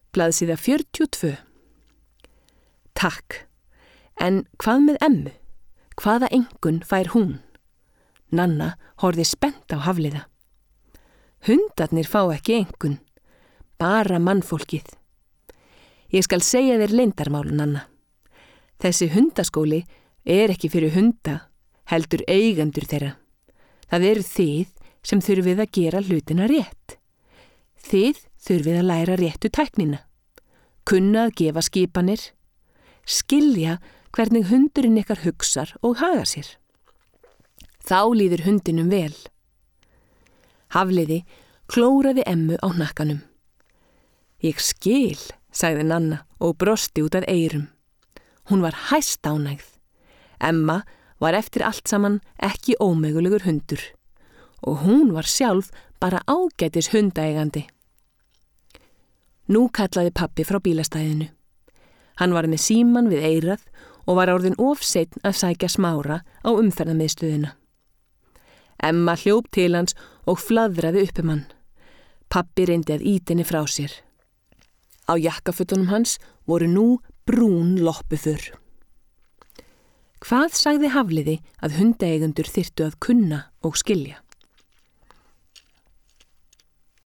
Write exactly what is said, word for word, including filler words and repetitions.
Blaðsíða fjörutíu og tvö. Takk, en hvað með Emmu? Hvaða engun fær hún? Nanna horfði spennt á Hafliða. Hundarnir fá ekki engun, bara mannfólkið. Ég skal segja þér leyndarmál, Nanna. Þessi hundaskóli er ekki fyrir hunda, heldur eigendur þeirra. Það eru þið sem þurfið að gera hlutina rétt. Þið þurfið að læra réttu tæknina, kunna að gefa skipanir, skilja hvernig hundurinn ykkar hugsar og hagar sér. Þá líður hundinum vel. Hafliði klóraði Emmu á hnakkanum. Ég skil, sagði Nanna og brosti út að eyrum. Hún var hæstánægð. Emma var eftir allt saman ekki ómögulegur hundur og hún var sjálf bara ágætis hundaeigandi. Nú kallaði pabbi frá bílastæðinu. Hann var með síman við eyrað og var orðinn of seinn að sækja Smára á umferðarmiðstöðina. Emma hljóp til hans og flaðraði upp um hann. Pabbi reyndi að ýta henni frá sér. Á jakkafötunum hans voru nú brún loppuför. Hvað sagði Hafliði að hundaeigendur þyrftu að kunna og skilja?